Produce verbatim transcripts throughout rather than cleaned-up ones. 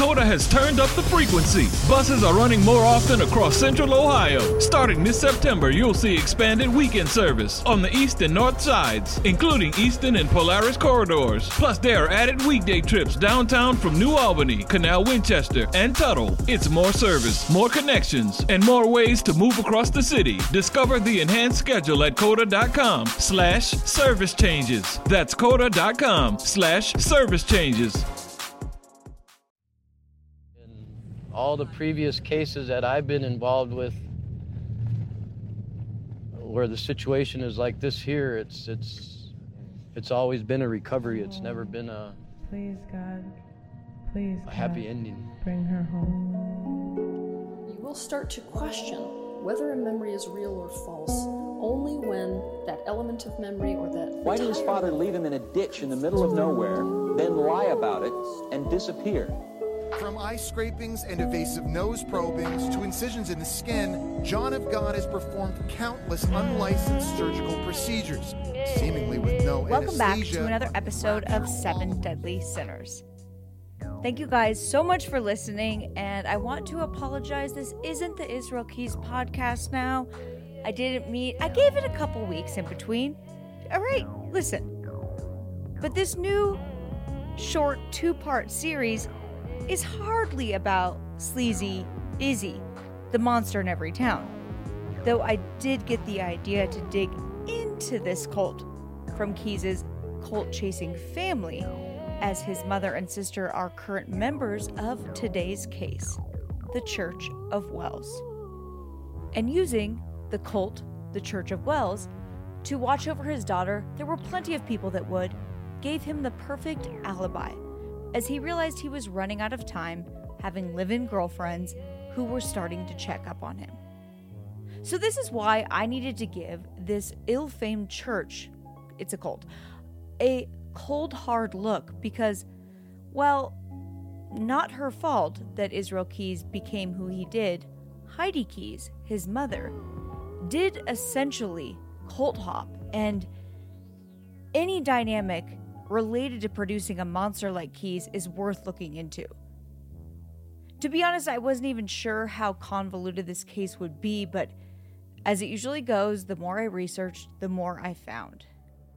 COTA has turned up the frequency. Buses are running more often across Central Ohio. Starting this September, you'll see expanded weekend service on the east and north sides, including Easton and Polaris corridors. Plus, there are added weekday trips downtown from New Albany, Canal Winchester, and Tuttle. It's more service, more connections, and more ways to move across the city. Discover the enhanced schedule at COTA.com slash service changes. That's COTA.com slash service changes. All the previous cases that I've been involved with where the situation is like this here, it's it's it's always been a recovery. It's never been a please God, please a God, happy ending. Bring her home. You will start to question whether a memory is real or false only when that element of memory or that Why did his father leave him in a ditch in the middle of nowhere, then lie about it and disappear? From eye scrapings and evasive nose probings to incisions in the skin, John of God has performed countless unlicensed surgical procedures, seemingly with no Welcome back anesthesia. to another episode of Seven Deadly Sinners. Thank you guys so much for listening, and I want to apologize. This isn't the Israel Keys podcast now. I didn't meet, I gave it a couple weeks in between. All right, listen. But this new short two-part series is hardly about sleazy Izzy, the monster in every town. Though I did get the idea to dig into this cult from Keys' cult-chasing family, as his mother and sister are current members of today's case, the Church of Wells. And using the cult, the Church of Wells, to watch over his daughter, there were plenty of people that would, gave him the perfect alibi, as he realized he was running out of time, having live-in girlfriends who were starting to check up on him. So this is why I needed to give this ill-famed church, it's a cult, a cold hard look, because, well, not her fault that Israel Keys became who he did. Heidi Keys, his mother, did essentially cult hop, and any dynamic related to producing a monster like Keys is worth looking into. To be honest, I wasn't even sure how convoluted this case would be, but as it usually goes, the more I researched, the more I found.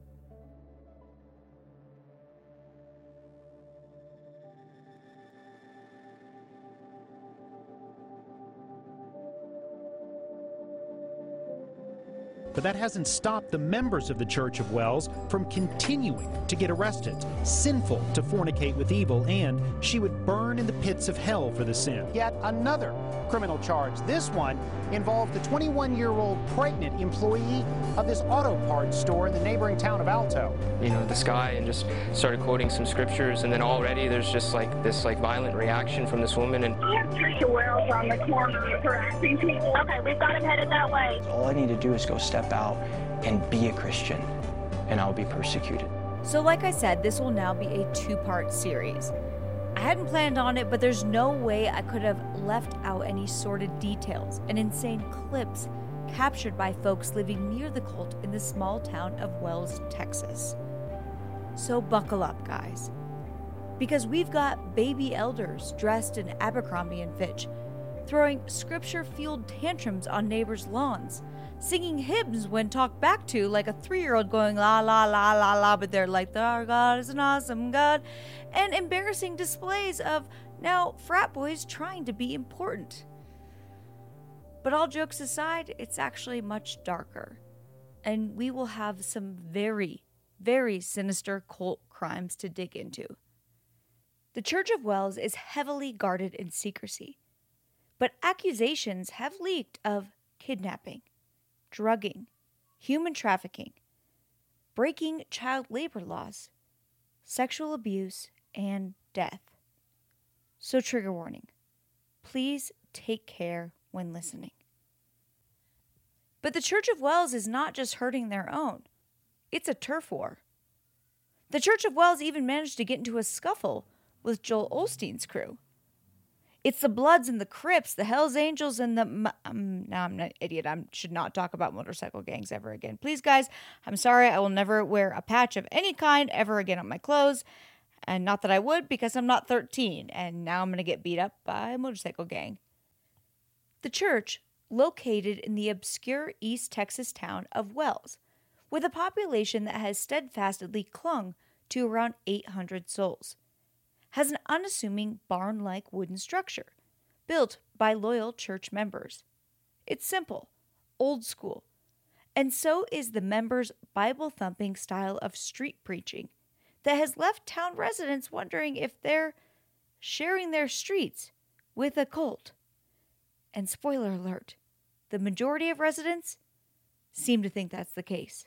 But that hasn't stopped the members of the Church of Wells from continuing to get arrested. Sinful to fornicate with evil, and she would burn in the pits of hell for the sin. Yet another criminal charge. This one involved the twenty-one-year-old pregnant employee of this auto parts store in the neighboring town of Alto. You know, this guy, and just started quoting some scriptures, and then already there's just like this like violent reaction from this woman. And Trisha Wells on the corner harassing people. Okay, we've got him headed that way. All I need to do is go step out and be a Christian, and I'll be persecuted. So like I said, this will now be a two-part series. I hadn't planned on it, but there's no way I could have left out any sordid details and insane clips captured by folks living near the cult in the small town of Wells, Texas. So buckle up, guys, because we've got baby elders dressed in Abercrombie and Fitch, throwing scripture-fueled tantrums on neighbors' lawns, singing hymns when talked back to like a three-year-old going la la la la la, but they're like, our God is an awesome God, and embarrassing displays of now frat boys trying to be important. But all jokes aside, it's actually much darker, and we will have some very, very sinister cult crimes to dig into. The Church of Wells is heavily guarded in secrecy, but accusations have leaked of kidnapping, drugging, human trafficking, breaking child labor laws, sexual abuse, and death. So trigger warning. Please take care when listening. But the Church of Wells is not just hurting their own. It's a turf war. The Church of Wells even managed to get into a scuffle with Joel Osteen's crew. It's the Bloods and the Crips, the Hells Angels, and the... Um, no, I'm an idiot. I should not talk about motorcycle gangs ever again. Please, guys, I'm sorry. I will never wear a patch of any kind ever again on my clothes. And not that I would, because I'm not thirteen, and now I'm going to get beat up by a motorcycle gang. The church, located in the obscure East Texas town of Wells, with a population that has steadfastly clung to around eight hundred souls, has an unassuming barn-like wooden structure built by loyal church members. It's simple, old school, and so is the members' Bible-thumping style of street preaching that has left town residents wondering if they're sharing their streets with a cult. And spoiler alert, the majority of residents seem to think that's the case.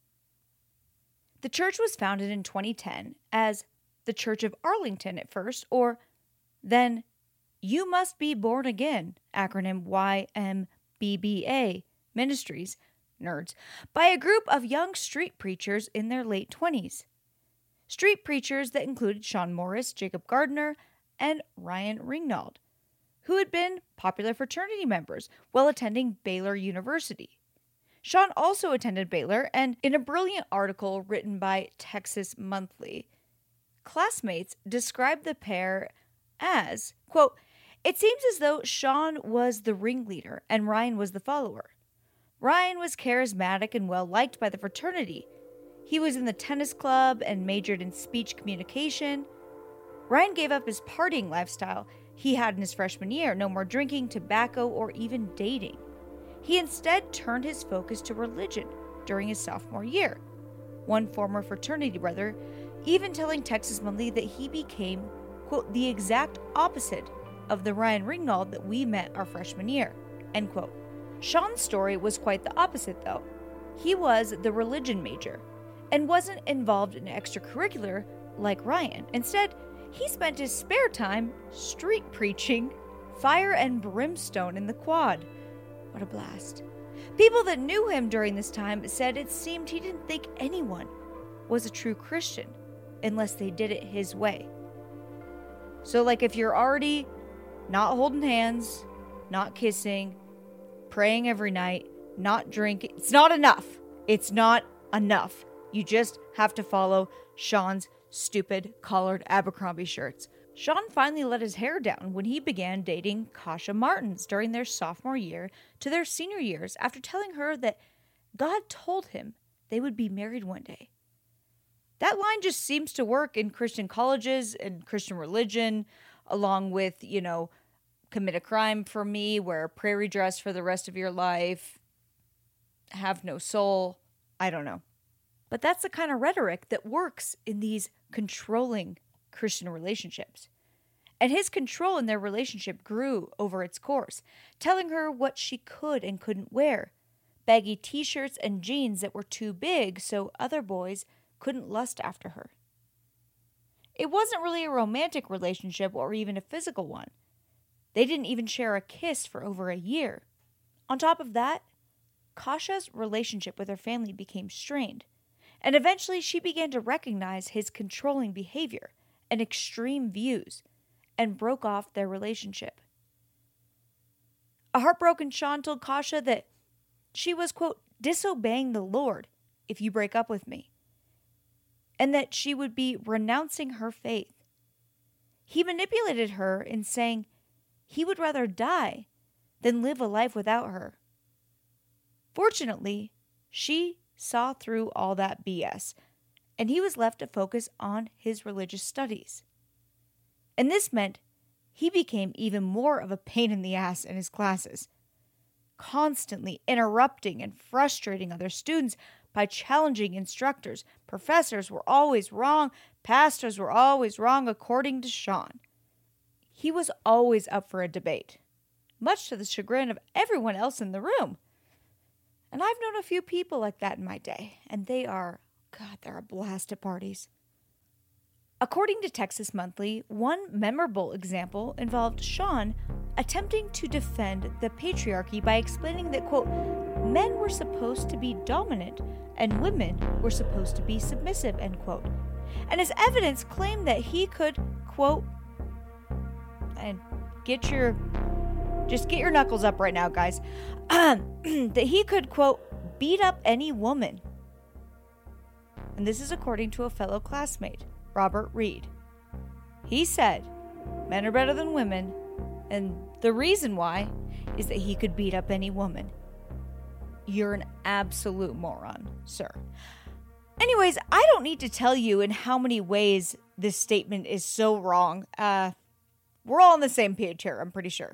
The church was founded in twenty ten as the Church of Arlington at first, or then You Must Be Born Again, acronym Y M B B A Ministries, nerds, by a group of young street preachers in their late twenties. Street preachers that included Sean Morris, Jacob Gardner, and Ryan Ringnauld, who had been popular fraternity members while attending Baylor University. Sean also attended Baylor, and in a brilliant article written by Texas Monthly, classmates described the pair as, quote, "It seems as though Sean was the ringleader and Ryan was the follower. Ryan was charismatic and well-liked by the fraternity. He was in the tennis club and majored in speech communication. Ryan gave up his partying lifestyle he had in his freshman year, no more drinking, tobacco, or even dating. He instead turned his focus to religion during his sophomore year. One former fraternity brother even telling Texas Monthly that he became, quote, the exact opposite of the Ryan Ringnauld that we met our freshman year, end quote. Sean's story was quite the opposite, though. He was the religion major and wasn't involved in extracurricular like Ryan. Instead, he spent his spare time street preaching fire and brimstone in the quad. What a blast. People that knew him during this time said it seemed he didn't think anyone was a true Christian unless they did it his way. So, like, if you're already not holding hands, not kissing, praying every night, not drinking, it's not enough. It's not enough. You just have to follow Sean's stupid collared Abercrombie shirts. Sean finally let his hair down when he began dating Kasha Martins during their sophomore year to their senior years after telling her that God told him they would be married one day. That line just seems to work in Christian colleges and Christian religion, along with, you know, commit a crime for me, wear a prairie dress for the rest of your life, have no soul. I don't know. But that's the kind of rhetoric that works in these controlling Christian relationships. And his control in their relationship grew over its course, telling her what she could and couldn't wear, baggy t-shirts and jeans that were too big so other boys couldn't lust after her. It wasn't really a romantic relationship or even a physical one. They didn't even share a kiss for over a year. On top of that, Kasha's relationship with her family became strained, and eventually she began to recognize his controlling behavior and extreme views, and broke off their relationship. A heartbroken Sean told Kasha that she was, quote, disobeying the Lord if you break up with me, and that she would be renouncing her faith. He manipulated her in saying he would rather die than live a life without her. Fortunately, she saw through all that B S, and he was left to focus on his religious studies. And this meant he became even more of a pain in the ass in his classes, constantly interrupting and frustrating other students by challenging instructors. Professors were always wrong. Pastors were always wrong, according to Sean. He was always up for a debate, much to the chagrin of everyone else in the room. And I've known a few people like that in my day, and they are, God, they're a blast at parties. According to Texas Monthly, one memorable example involved Sean attempting to defend the patriarchy by explaining that, quote, men were supposed to be dominant and women were supposed to be submissive, end quote. And his evidence claimed that he could, quote, and get your, just get your knuckles up right now, guys, um, that he could, quote, beat up any woman. And this is according to a fellow classmate, Robert Reed, He said men are better than women, and the reason why is that he could beat up any woman. You're an absolute moron, sir. Anyways, I don't need to tell you in how many ways this statement is so wrong. Uh, we're all on the same page here, I'm pretty sure.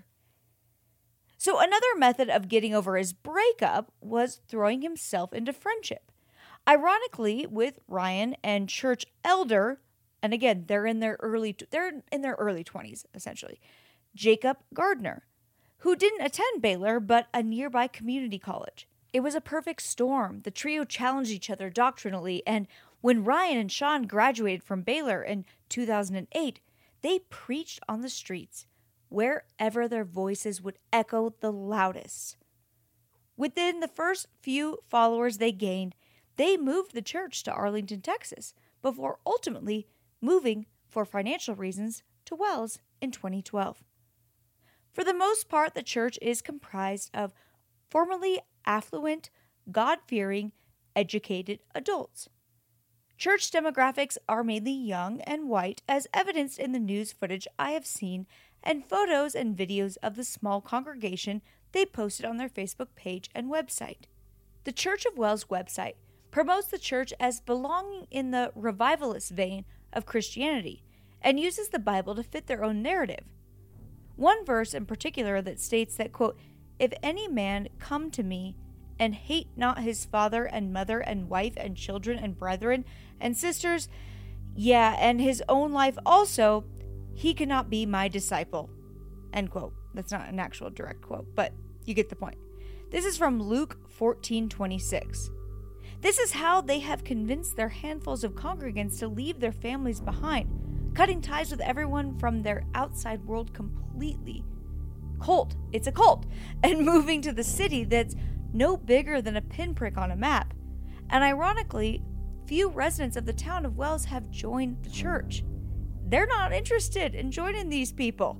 So another method of getting over his breakup was throwing himself into friendship. Ironically, with Ryan and church elder, and again, they're in their early they're in their early twenties, essentially, Jacob Gardner, who didn't attend Baylor, but a nearby community college. It was a perfect storm. The trio challenged each other doctrinally, and when Ryan and Sean graduated from Baylor in two thousand eight, they preached on the streets, wherever their voices would echo the loudest. Within the first few followers they gained, they moved the church to Arlington, Texas, before ultimately moving, for financial reasons, to Wells in twenty twelve. For the most part, the church is comprised of formerly affluent, God-fearing, educated adults. Church demographics are mainly young and white, as evidenced in the news footage I have seen and photos and videos of the small congregation they posted on their Facebook page and website. The Church of Wells website promotes the church as belonging in the revivalist vein of Christianity and uses the Bible to fit their own narrative. One verse in particular that states that, quote, "If any man come to me and hate not his father and mother and wife and children and brethren and sisters, yeah, and his own life also, he cannot be my disciple," end quote. That's not an actual direct quote, but you get the point. This is from Luke fourteen twenty-six. This is how they have convinced their handfuls of congregants to leave their families behind, cutting ties with everyone from their outside world completely. Cult, it's a cult, and moving to the city that's no bigger than a pinprick on a map. And ironically, few residents of the town of Wells have joined the church. They're not interested in joining these people.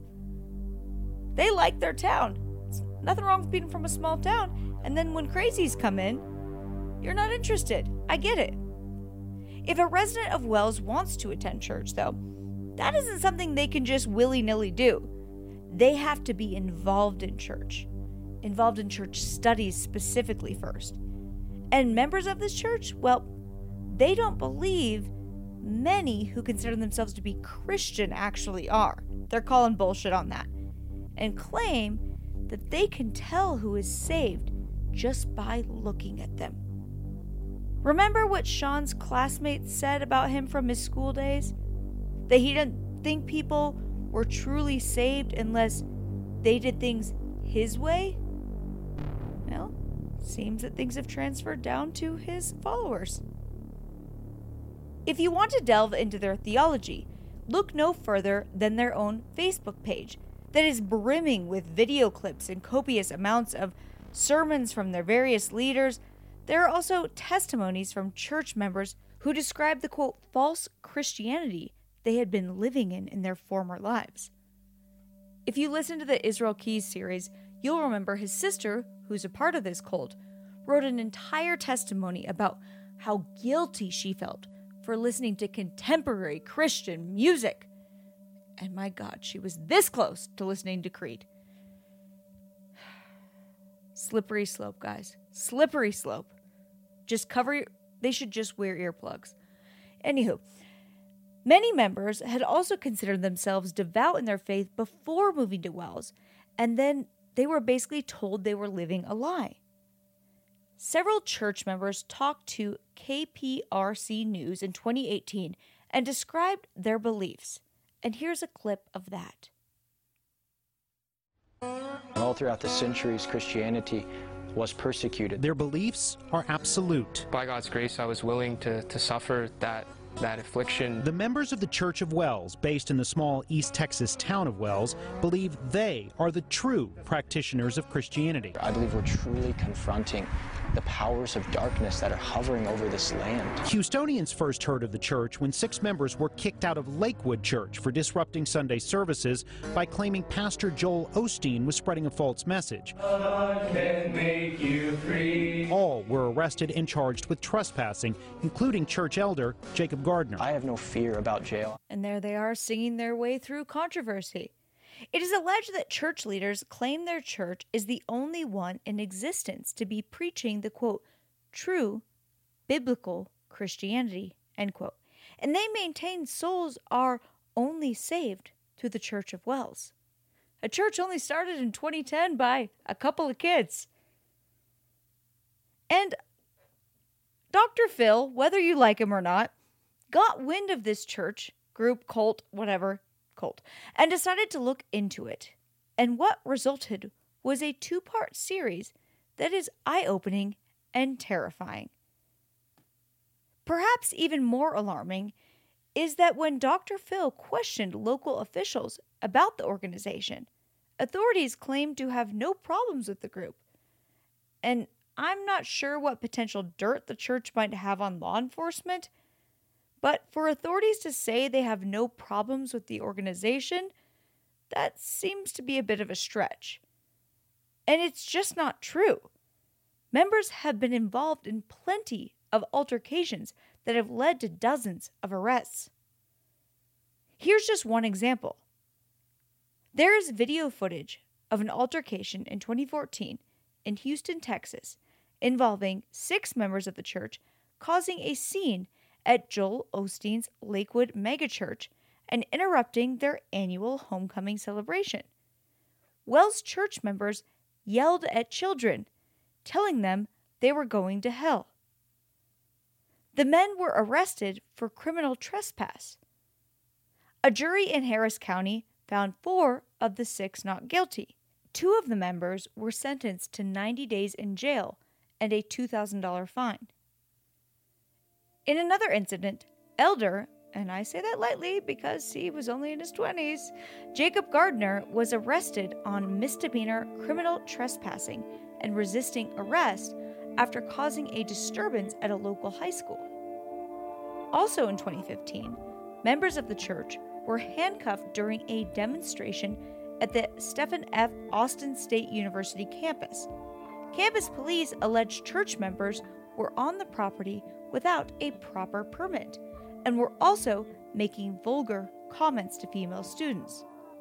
They like their town. There's nothing wrong with being from a small town, and then when crazies come in, you're not interested. I get it. If a resident of Wells wants to attend church, though, that isn't something they can just willy-nilly do. They have to be involved in church, involved in church studies specifically first. And members of this church, well, they don't believe many who consider themselves to be Christian actually are. They're calling bullshit on that and claim that they can tell who is saved just by looking at them. Remember what Sean's classmates said about him from his school days? That he didn't think people were truly saved unless they did things his way? Well, seems that things have transferred down to his followers. If you want to delve into their theology, look no further than their own Facebook page that is brimming with video clips and copious amounts of sermons from their various leaders. There are also testimonies from church members who describe the, quote, false Christianity they had been living in in their former lives. If you listen to the Israel Keys series, you'll remember his sister, who's a part of this cult, wrote an entire testimony about how guilty she felt for listening to contemporary Christian music. And my God, she was this close to listening to Creed. Slippery slope, guys. Slippery slope. Just cover your... They should just wear earplugs. Anywho, many members had also considered themselves devout in their faith before moving to Wells, and then they were basically told they were living a lie. Several church members talked to K P R C News in twenty eighteen and described their beliefs. And here's a clip of that. All throughout the centuries, Christianity was persecuted. Their beliefs are absolute. By God's grace, I was willing to, to suffer that that affliction. The members of the Church of Wells, based in the small East Texas town of Wells, believe they are the true practitioners of Christianity. I believe we're truly confronting the powers of darkness that are hovering over this land. Houstonians first heard of the church when six members were kicked out of Lakewood Church for disrupting Sunday services by claiming Pastor Joel Osteen was spreading a false message. God can make you free. All were arrested and charged with trespassing, including church elder Jacob Gardner. I have no fear about jail. And there they are singing their way through controversy. It is alleged that church leaders claim their church is the only one in existence to be preaching the, quote, true biblical Christianity, end quote. And they maintain souls are only saved through the Church of Wells. A church only started in twenty ten by a couple of kids. And Doctor Phil, whether you like him or not, got wind of this church, group, cult, whatever, cult, and decided to look into it. And what resulted was a two-part series that is eye-opening and terrifying. Perhaps even more alarming is that when Doctor Phil questioned local officials about the organization, authorities claimed to have no problems with the group. And I'm not sure what potential dirt the church might have on law enforcement, but for authorities to say they have no problems with the organization, that seems to be a bit of a stretch. And it's just not true. Members have been involved in plenty of altercations that have led to dozens of arrests. Here's just one example. There is video footage of an altercation in twenty fourteen in Houston, Texas, involving six members of the church causing a scene at Joel Osteen's Lakewood megachurch and interrupting their annual homecoming celebration. Wells church members yelled at children, telling them they were going to hell. The men were arrested for criminal trespass. A jury in Harris County found four of the six not guilty. Two of the members were sentenced to ninety days in jail and a two thousand dollars fine. In another incident, Elder, and I say that lightly because he was only in his twenties, Jacob Gardner was arrested on misdemeanor criminal trespassing and resisting arrest after causing a disturbance at a local high school. Also in twenty fifteen, members of the church were handcuffed during a demonstration at the Stephen F. Austin State University campus. Campus police alleged church members were on the property without a proper permit and were also making vulgar comments to female students.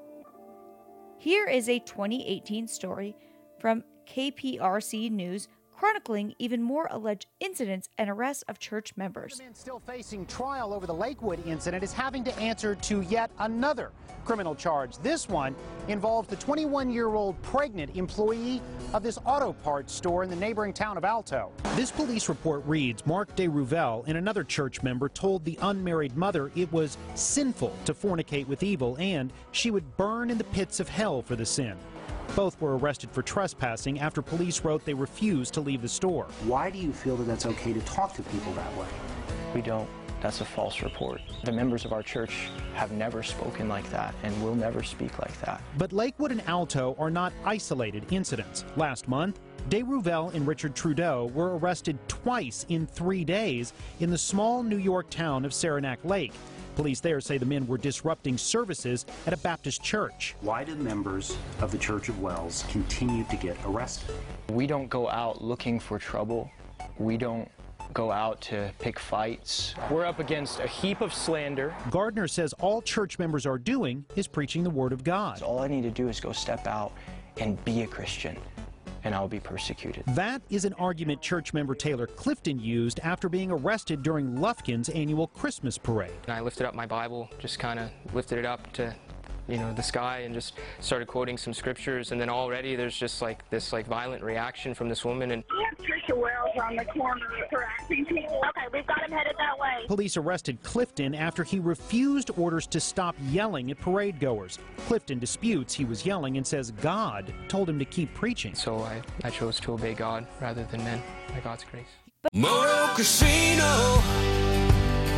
Here is a twenty eighteen story from K P R C News chronicling even more alleged incidents and arrests of church members. The man still facing trial over the Lakewood incident is having to answer to yet another criminal charge. This one involved the twenty-one-year-old pregnant employee of this auto parts store in the neighboring town of Alto. This police report reads Mark DeRouvel and another church member told the unmarried mother it was sinful to fornicate with evil and she would burn in the pits of hell for the sin. Both were arrested for trespassing after police wrote they refused to leave the store. Why do you feel that that's okay to talk to people that way? We don't. That's a false report. The members of our church have never spoken like that and will never speak like that. But Lakewood and Alto are not isolated incidents. Last month, DeRouvel and Richard Trudeau were arrested twice in three days in the small New York town of Saranac Lake. Police there say the men were disrupting services at a Baptist church. Why do members of the Church of Wells continue to get arrested? We don't go out looking for trouble. We don't go out to pick fights. We're up against a heap of slander. Gardner says all church members are doing is preaching the Word of God. All I need to do is go step out and be a Christian, and I'll be persecuted. That is an argument church member Taylor Clifton used after being arrested during Lufkin's annual Christmas parade. And I lifted up my Bible, just kind of lifted it up to, you know, the sky and just started quoting some scriptures, and then already there's just like this like violent reaction from this woman. And Trisha Wells on the corner harassing people. Okay, we've got him headed that way. Police arrested Clifton after he refused orders to stop yelling at parade goers. Clifton disputes he was yelling and says God told him to keep preaching. So I, I chose to obey God rather than men, by God's grace. Moto Casino,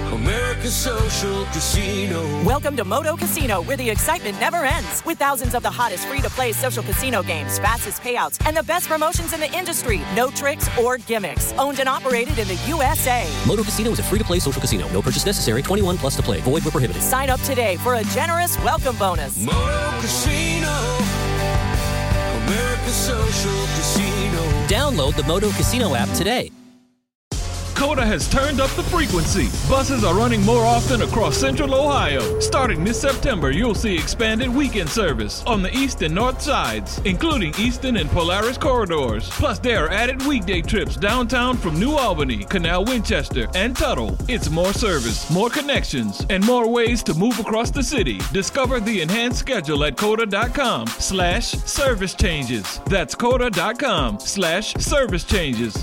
America's Social Casino. Welcome to Moto Casino, where the excitement never ends. With thousands of the hottest free-to-play social casino games, fastest payouts, and the best promotions in the industry. No tricks or gimmicks. Owned and operated in the U S A. Moto Casino is a free-to-play social casino. No purchase necessary. twenty-one plus to play. Void where prohibited. Sign up today for a generous welcome bonus. Moto Casino. America's Social Casino. Download the Moto Casino app today. COTA has turned up the frequency. Buses are running more often across Central Ohio. Starting this September, you'll see expanded weekend service on the east and north sides, including Easton and Polaris corridors. Plus, there are added weekday trips downtown from New Albany, Canal Winchester, and Tuttle. It's more service, more connections, and more ways to move across the city. Discover the enhanced schedule at COTA.com slash service changes. That's COTA.com slash service changes.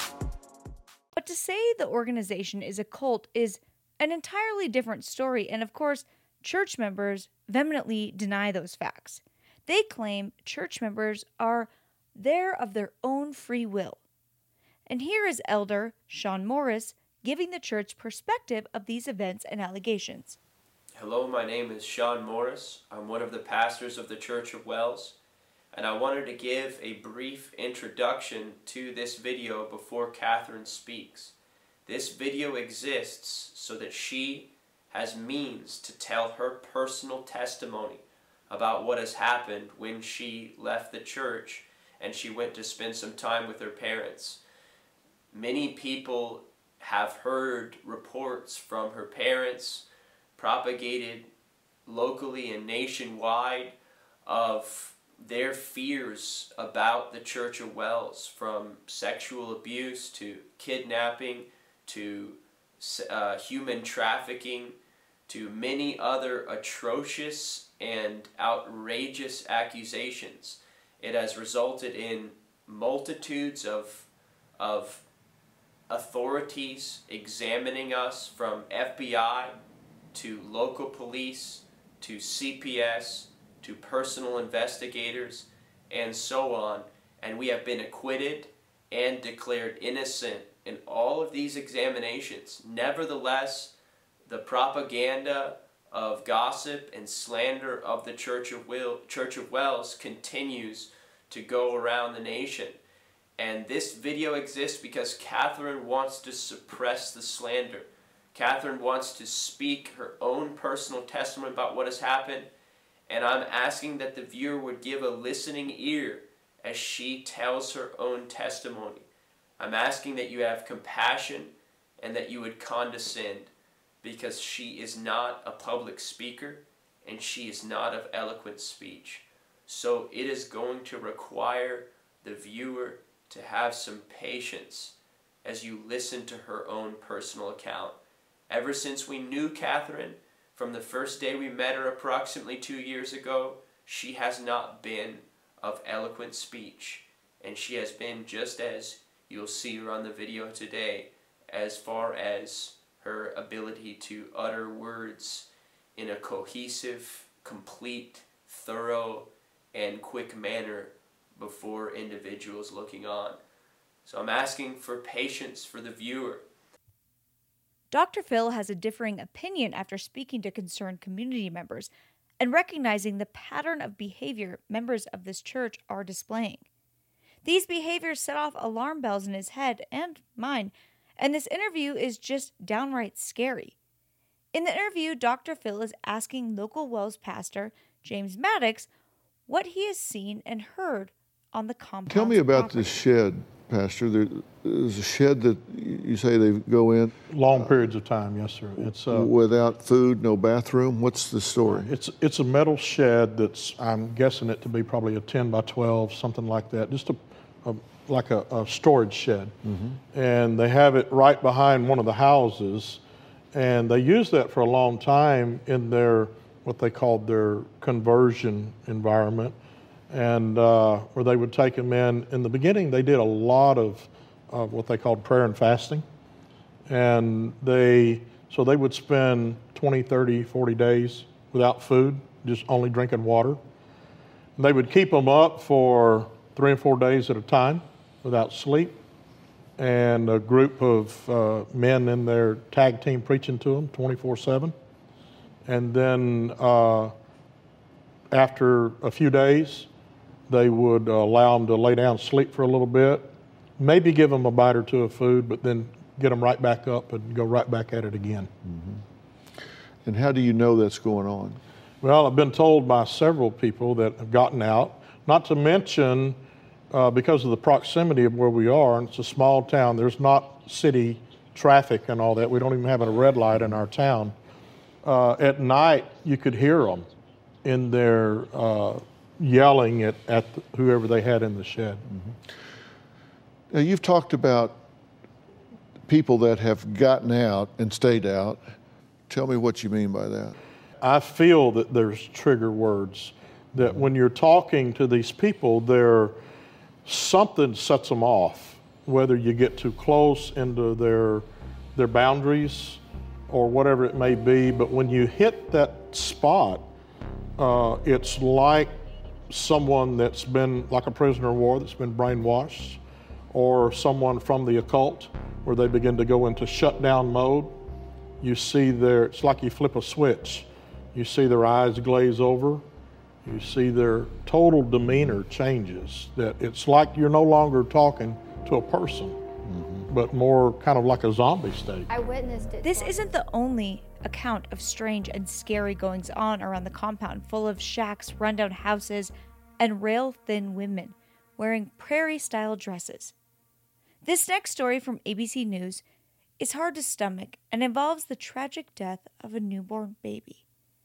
But to say the organization is a cult is an entirely different story, and of course, church members vehemently deny those facts. They claim church members are there of their own free will. And here is Elder Sean Morris giving the church perspective of these events and allegations. Hello, my name is Sean Morris. I'm one of the pastors of the Church of Wells, and I wanted to give a brief introduction to this video before Catherine speaks. This video exists so that she has means to tell her personal testimony about what has happened when she left the church and she went to spend some time with her parents. Many people have heard reports from her parents propagated locally and nationwide of their fears about the Church of Wells, from sexual abuse to kidnapping to uh, human trafficking to many other atrocious and outrageous accusations. It has resulted in multitudes of, of authorities examining us, from F B I to local police to C P S to personal investigators, and so on, and we have been acquitted and declared innocent in all of these examinations. Nevertheless, the propaganda of gossip and slander of the Church of, Will, Church of Wells continues to go around the nation. And this video exists because Catherine wants to suppress the slander. Catherine wants to speak her own personal testimony about what has happened, and I'm asking that the viewer would give a listening ear as she tells her own testimony. I'm asking that you have compassion and that you would condescend, because she is not a public speaker and she is not of eloquent speech. So it is going to require the viewer to have some patience as you listen to her own personal account. Ever since we knew Catherine, from the first day we met her approximately two years ago, she has not been of eloquent speech. And she has been, just as you'll see her on the video today, as far as her ability to utter words in a cohesive, complete, thorough, and quick manner before individuals looking on. So I'm asking for patience for the viewer. Doctor Phil has a differing opinion after speaking to concerned community members and recognizing the pattern of behavior members of this church are displaying. These behaviors set off alarm bells in his head and mine, and this interview is just downright scary. In the interview, Doctor Phil is asking local Wells pastor James Maddox what he has seen and heard on the compound. Tell me about property. this shed, Pastor. There, there's a shed that you say they go in? Long periods of time, yes, sir. It's uh, without food, no bathroom? What's the story? It's it's a metal shed that's, I'm guessing it to be probably a ten by twelve, something like that, just a, a like a, a storage shed. Mm-hmm. And they have it right behind one of the houses, and they used that for a long time in their, what they called their conversion environment, and uh, where they would take them in. In the beginning, they did a lot of uh, what they called prayer and fasting. And they, so they would spend twenty, thirty, forty days without food, just only drinking water. And they would keep them up for three and four days at a time without sleep. and a group of uh, men in their tag team preaching to them twenty-four seven. And then uh, after a few days, they would uh, allow them to lay down and sleep for a little bit, maybe give them a bite or two of food, but then get them right back up and go right back at it again. Mm-hmm. And how do you know that's going on? Well, I've been told by several people that have gotten out, not to mention uh, because of the proximity of where we are, and it's a small town, there's not city traffic and all that. We don't even have a red light in our town. Uh, at night, you could hear them in there uh, yelling at, at whoever they had in the shed. Mm-hmm. Now, you've talked about people that have gotten out and stayed out. Tell me what you mean by that. I feel that there's trigger words, that when you're talking to these people, there something sets them off, whether you get too close into their their boundaries or whatever it may be. But when you hit that spot, uh, it's like someone that's been, like a prisoner of war that's been brainwashed, or someone from the occult where they begin to go into shutdown mode. You see their, it's like you flip a switch. You see their eyes glaze over. You see their total demeanor changes, that it's like you're no longer talking to a person, mm-hmm. but more kind of like a zombie state. I witnessed it. This isn't the only account of strange and scary goings on around the compound, full of shacks, rundown houses, and rail-thin women wearing prairie-style dresses. This next story from A B C News is hard to stomach and involves the tragic death of a newborn baby.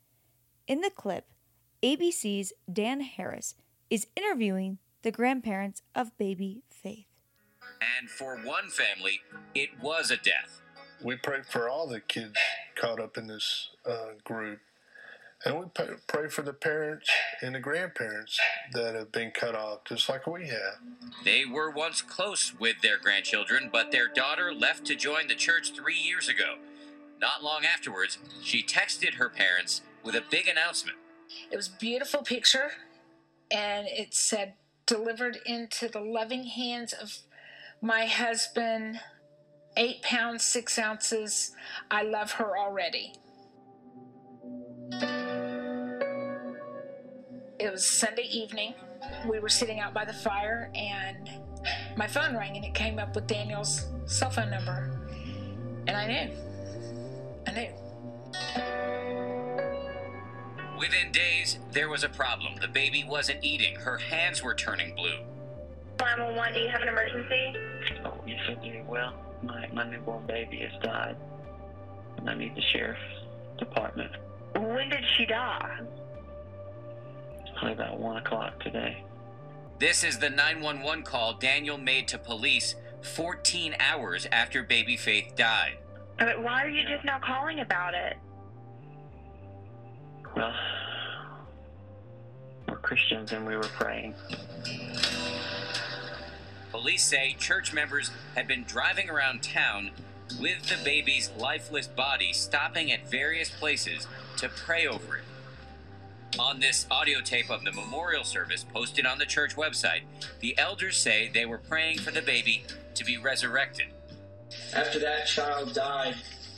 In the clip, A B C's Dan Harris is interviewing the grandparents of baby Faith. And for one family, it was a death. We prayed for all the kids caught up in this uh, group. And we pray, pray for the parents and the grandparents that have been cut off, just like we have. They were once close with their grandchildren, but their daughter left to join the church three years ago. Not long afterwards, she texted her parents with a big announcement. It was a beautiful picture, and it said, "Delivered into the loving hands of my husband, eight pounds, six ounces. I love her already." It was Sunday evening. We were sitting out by the fire, and my phone rang, and it came up with Daniel's cell phone number. And I knew. I knew. Within days, there was a problem. The baby wasn't eating. Her hands were turning blue. nine one one, do you have an emergency? Oh, yes, I do. Well, my, my newborn baby has died, and I need the sheriff's department. When did she die? Probably about one o'clock today. This is the nine one one call Daniel made to police fourteen hours after baby Faith died. But why are you just now calling about it? Well, we're Christians and we were praying. Police say church members had been driving around town with the baby's lifeless body, stopping at various places to pray over it. On this audio tape of the memorial service posted on the church website, the elders say they were praying for the baby to be resurrected. After that child died,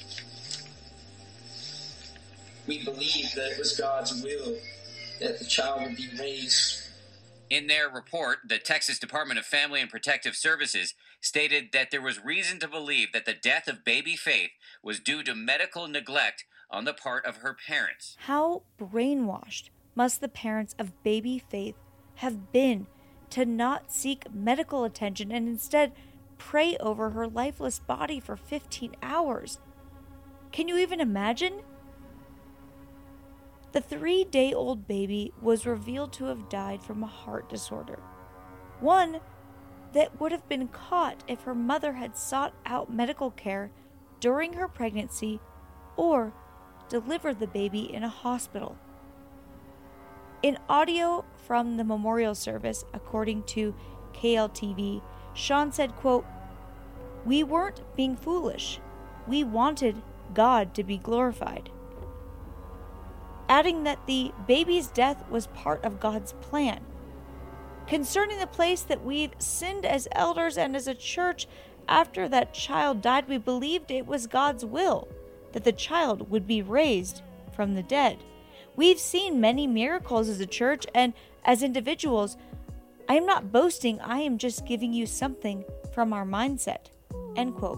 we believed that it was God's will that the child would be raised. In their report, the Texas Department of Family and Protective Services stated that there was reason to believe that the death of baby Faith was due to medical neglect on the part of her parents. How brainwashed must the parents of baby Faith have been to not seek medical attention and instead pray over her lifeless body for fifteen hours? Can you even imagine? The three-day-old baby was revealed to have died from a heart disorder. One that would have been caught if her mother had sought out medical care during her pregnancy or delivered the baby in a hospital. In audio from the memorial service, according to K L T V, Sean said, quote, "We weren't being foolish. We wanted God to be glorified." Adding that the baby's death was part of God's plan. Concerning the place that we've sinned as elders and as a church, after that child died, we believed it was God's will that the child would be raised from the dead. We've seen many miracles as a church and as individuals. I am not boasting, I am just giving you something from our mindset." End quote.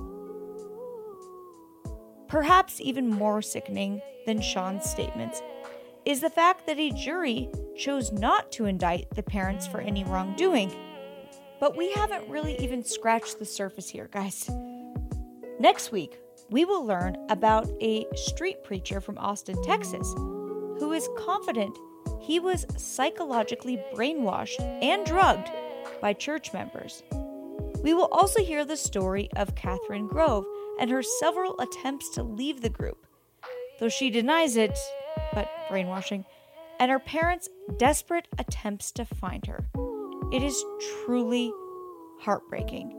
Perhaps even more sickening than Sean's statements is the fact that a jury chose not to indict the parents for any wrongdoing. But we haven't really even scratched the surface here, guys. Next week, we will learn about a street preacher from Austin, Texas, who is confident he was psychologically brainwashed and drugged by church members. We will also hear the story of Catherine Grove and her several attempts to leave the group, though she denies it, but brainwashing, and her parents' desperate attempts to find her. It is truly heartbreaking.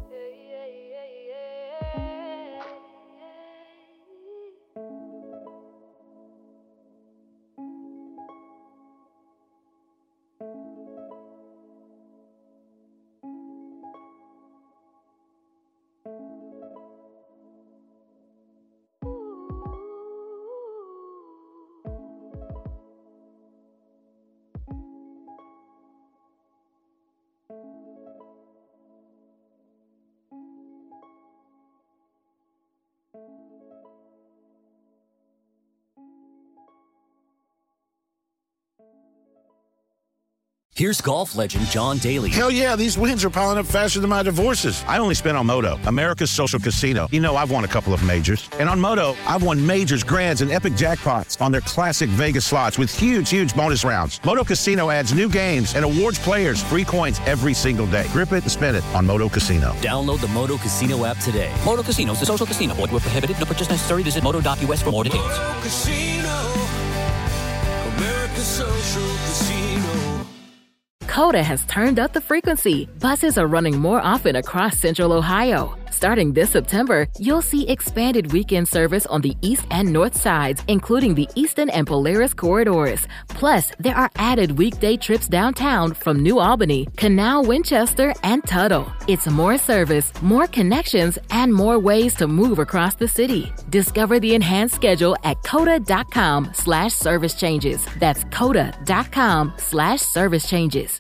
Here's golf legend John Daly. Hell yeah, these wins are piling up faster than my divorces. I only spent on Moto, America's social casino. You know, I've won a couple of majors. And on Moto, I've won majors, grands, and epic jackpots on their classic Vegas slots with huge, huge bonus rounds. Moto Casino adds new games and awards players free coins every single day. Grip it and spin it on Moto Casino. Download the Moto Casino app today. Moto Casino is a social casino. Void where prohibited. No purchase necessary. Visit moto dot u s for more details. Moto Casino, America's social casino. COTA has turned up the frequency. Buses are running more often across Central Ohio. Starting this September, you'll see expanded weekend service on the east and north sides, including the Eastern and Polaris corridors. Plus, there are added weekday trips downtown from New Albany, Canal, Winchester, and Tuttle. It's more service, more connections, and more ways to move across the city. Discover the enhanced schedule at COTA dot com slash service changes. That's COTA dot com slash service changes.